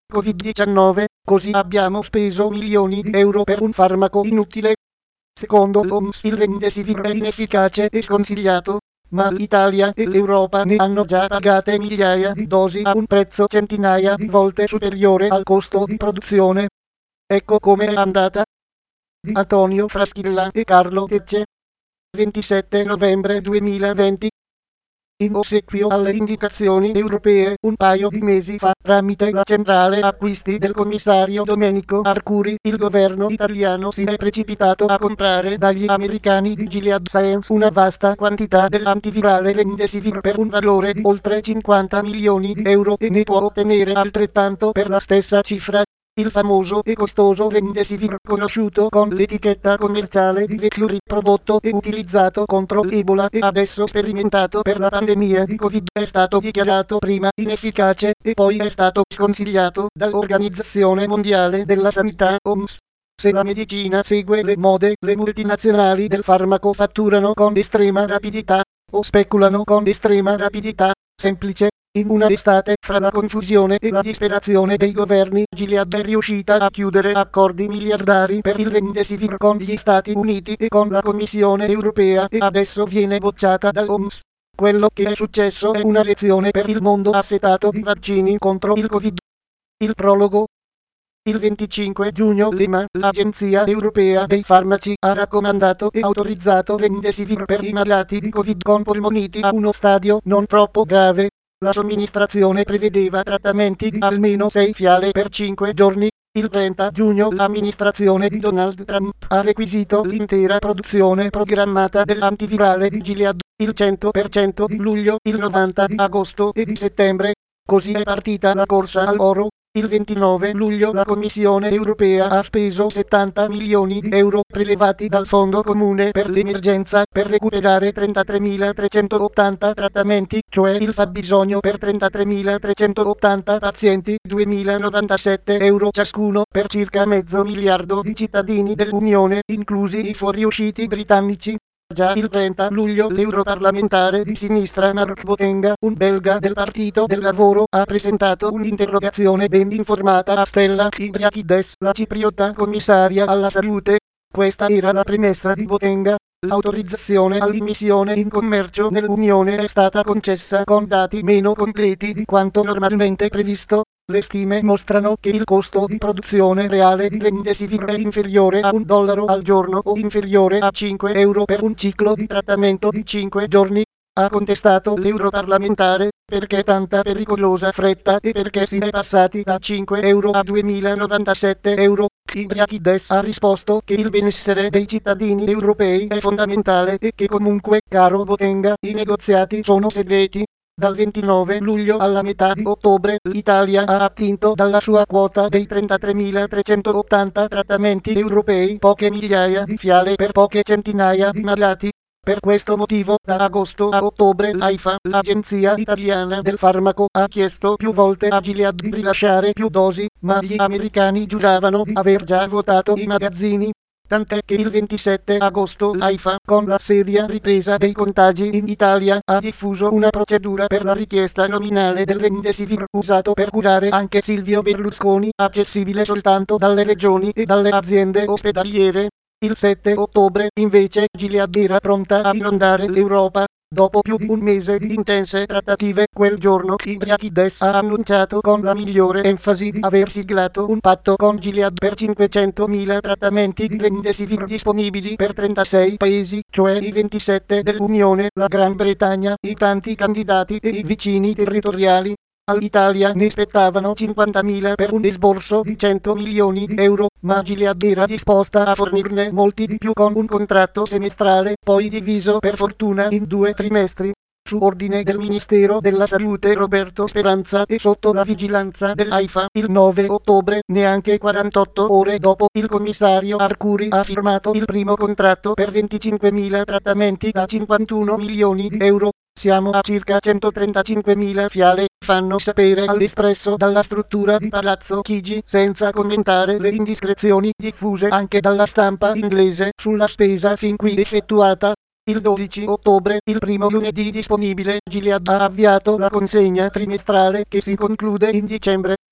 Covid-19, così abbiamo speso milioni di euro per un farmaco inutile. Secondo l'OMS il Remdesivir è inefficace e sconsigliato, ma l'Italia e l'Europa ne hanno già pagate migliaia di dosi a un prezzo centinaia di volte superiore al costo di produzione. Ecco come è andata. Di Antonio Fraschilla e Carlo Tecce. 27 novembre 2020. In ossequio alle indicazioni europee, un paio di mesi fa, tramite la centrale acquisti del commissario Domenico Arcuri, il governo italiano si è precipitato a comprare dagli americani di Gilead Sciences una vasta quantità dell'antivirale Remdesivir per un valore di oltre 50 milioni di euro e ne può ottenere altrettanto per la stessa cifra. Il famoso e costoso Remdesivir, conosciuto con l'etichetta commerciale di Veklury, prodotto e utilizzato contro l'Ebola e adesso sperimentato per la pandemia di Covid, è stato dichiarato prima inefficace e poi è stato sconsigliato dall'Organizzazione Mondiale della Sanità, OMS. Se la medicina segue le mode, le multinazionali del farmaco fatturano con estrema rapidità, o speculano con estrema rapidità. Semplice. In una estate, fra la confusione e la disperazione dei governi, Gilead è riuscita a chiudere accordi miliardari per il Remdesivir con gli Stati Uniti e con la Commissione europea e adesso viene bocciata dall'OMS. Quello che è successo è una lezione per il mondo assetato di vaccini contro il Covid. Il prologo. Il 25 giugno l'EMA, l'Agenzia Europea dei Farmaci, ha raccomandato e autorizzato Remdesivir per i malati di Covid con polmoniti a uno stadio non troppo grave. La somministrazione prevedeva trattamenti di almeno 6 fiale per 5 giorni. Il 30 giugno l'amministrazione di Donald Trump ha requisito l'intera produzione programmata dell'antivirale di Gilead, il 100% di luglio, il 90% di agosto e di settembre. Così è partita la corsa all'oro. Il 29 luglio la Commissione europea ha speso 70 milioni di euro prelevati dal Fondo Comune per l'Emergenza per recuperare 33.380 trattamenti, cioè il fabbisogno per 33.380 pazienti, 2.097 euro ciascuno per circa mezzo miliardo di cittadini dell'Unione, inclusi i fuoriusciti britannici. Già il 30 luglio l'europarlamentare di sinistra Mark Botenga, un belga del Partito del Lavoro, ha presentato un'interrogazione ben informata a Stella Kyriakides, la cipriota commissaria alla salute. Questa era la premessa di Botenga. L'autorizzazione all'immissione in commercio nell'Unione è stata concessa con dati meno completi di quanto normalmente previsto. Le stime mostrano che il costo di produzione reale di Remdesivir è inferiore a $1 al giorno o inferiore a 5 euro per un ciclo di trattamento di 5 giorni. Ha contestato l'europarlamentare perché tanta pericolosa fretta e perché si è passati da 5 euro a 2.097 euro. Kyriakides ha risposto che il benessere dei cittadini europei è fondamentale e che comunque, caro Botenga, i negoziati sono segreti. Dal 29 luglio alla metà di ottobre l'Italia ha attinto dalla sua quota dei 33.380 trattamenti europei poche migliaia di fiale per poche centinaia di malati. Per questo motivo, da agosto a ottobre l'AIFA, l'Agenzia Italiana del Farmaco, ha chiesto più volte a Gilead di rilasciare più dosi, ma gli americani giuravano di aver già votato i magazzini. Tant'è che il 27 agosto l'AIFA, con la seria ripresa dei contagi in Italia, ha diffuso una procedura per la richiesta nominale del Remdesivir usato per curare anche Silvio Berlusconi, accessibile soltanto dalle regioni e dalle aziende ospedaliere. Il 7 ottobre, invece, Gilead era pronta a inondare l'Europa. Dopo più di un mese di intense trattative, quel giorno Kyriakides ha annunciato con la migliore enfasi di aver siglato un patto con Gilead per 500.000 trattamenti di Remdesivir disponibili per 36 paesi, cioè i 27 dell'Unione, la Gran Bretagna, i tanti candidati e i vicini territoriali. All'Italia ne spettavano 50.000 per un esborso di 100 milioni di euro, ma Gilead era disposta a fornirne molti di più con un contratto semestrale, poi diviso per fortuna in 2 trimestri. Su ordine del Ministero della Salute Roberto Speranza e sotto la vigilanza dell'AIFA, il 9 ottobre, neanche 48 ore dopo, il commissario Arcuri ha firmato il primo contratto per 25.000 trattamenti da 51 milioni di euro. Siamo a circa 135.000 fiale, fanno sapere all'Espresso dalla struttura di Palazzo Chigi, senza commentare le indiscrezioni diffuse anche dalla stampa inglese sulla spesa fin qui effettuata. Il 12 ottobre, il primo lunedì disponibile, Gilead ha avviato la consegna trimestrale che si conclude in dicembre.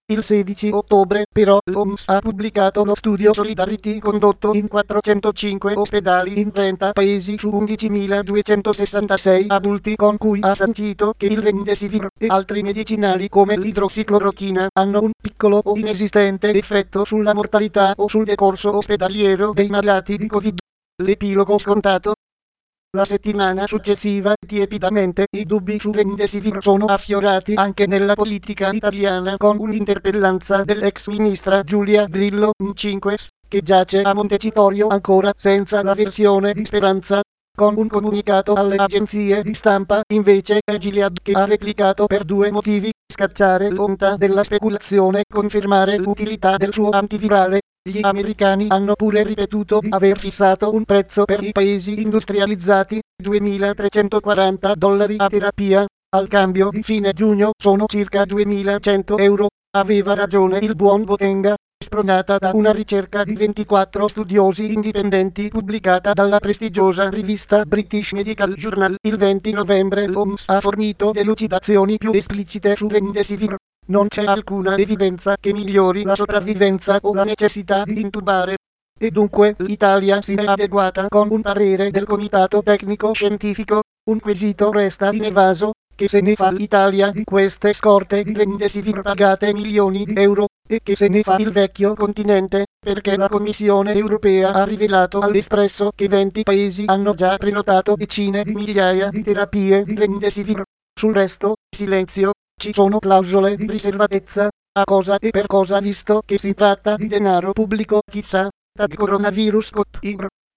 Il 16 ottobre, però, l'OMS ha pubblicato lo studio Solidarity condotto in 405 ospedali in 30 paesi su 11.266 adulti, con cui ha sancito che il Remdesivir e altri medicinali come l'idrossiclorochina hanno un piccolo o inesistente effetto sulla mortalità o sul decorso ospedaliero dei malati di Covid. L'epilogo scontato. La settimana successiva, tiepidamente, i dubbi su Remdesivir sono affiorati anche nella politica italiana con un'interpellanza dell'ex ministra Giulia Grillo Mcinques, che giace a Montecitorio ancora senza la versione di Speranza. Con un comunicato alle agenzie di stampa, invece, è Gilead che ha replicato per due motivi: scacciare l'onta della speculazione, confermare l'utilità del suo antivirale. Gli americani hanno pure ripetuto di aver fissato un prezzo per i paesi industrializzati, $2.340 a terapia. Al cambio di fine giugno sono circa 2.100 euro. Aveva ragione il buon Botenga, spronata da una ricerca di 24 studiosi indipendenti pubblicata dalla prestigiosa rivista British Medical Journal. Il 20 novembre l'OMS ha fornito delucidazioni più esplicite su Remdesivir. Non c'è alcuna evidenza che migliori la sopravvivenza o la necessità di intubare. E dunque l'Italia si è adeguata con un parere del Comitato Tecnico Scientifico. Un quesito resta inevaso: che se ne fa l'Italia di queste scorte di Remdesivir pagate milioni di euro? E che se ne fa il vecchio continente? Perché la Commissione europea ha rivelato all'Espresso che 20 paesi hanno già prenotato decine di migliaia di terapie di Remdesivir. Sul resto, silenzio. Ci sono clausole di riservatezza. A cosa e per cosa, visto che si tratta di denaro pubblico? Chissà. Tag coronavirus.